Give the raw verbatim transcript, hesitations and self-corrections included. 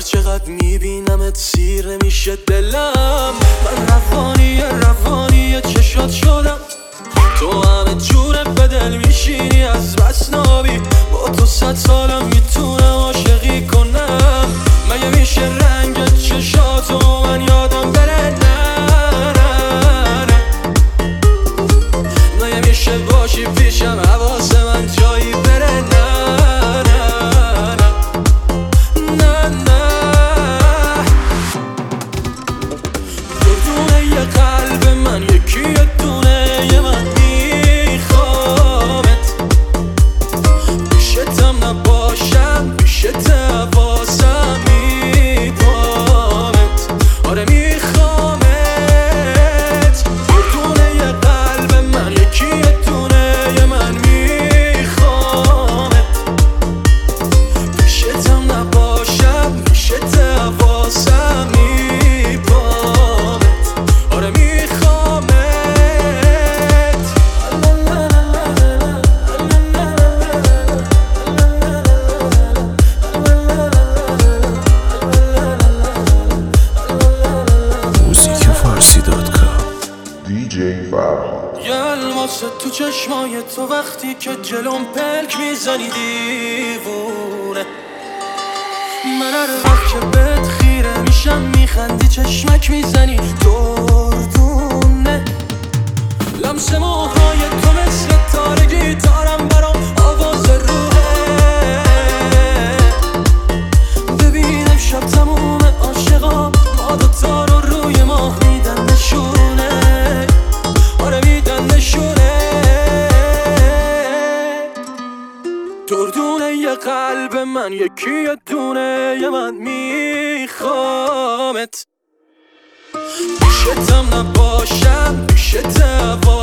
چقدر میبینمت سیر نمیشه دلم. من روانی روانی چشات شدم، تو همه جوره به دل میشینی از بس نابی. با تو صد سالم میتونم عاشقی کنم. مگه میشه رنگ چشاتو من یادم بره؟ نه نه نه. مگه میشه باشی پیشم حواس من جایی بره؟ نه نه نه نه نه. دردونه یه قلب من یکی یه دونه یه من میخوامت. پیشتم نباشم پیشت حواسم میپامت. آره میخوامت. دردونه یه قلب من یکی یه دونه یه من میخوامت. پیشتم نباشم پیشت حواسم میپامت. آره میخوامت. موزیک فارسی دات کام. دیجی فرهاد. یه الماس تو چشمای تو وقتی که جلوم پلک میزنی دیوونه. من هر وقت که بهت خیره میشم میخندی چشمک میزنی دردونه. لمس موهای تو مثل تار گیتارم برام آواز روحه. ببین امشب تموم عاشقام ما دوتا رو روی ماه میدن نشونه. آره میدن نشونه. دردونه یه قلب من یکی یه دونه یه من میخوامت. پیشتم نباشم پیشت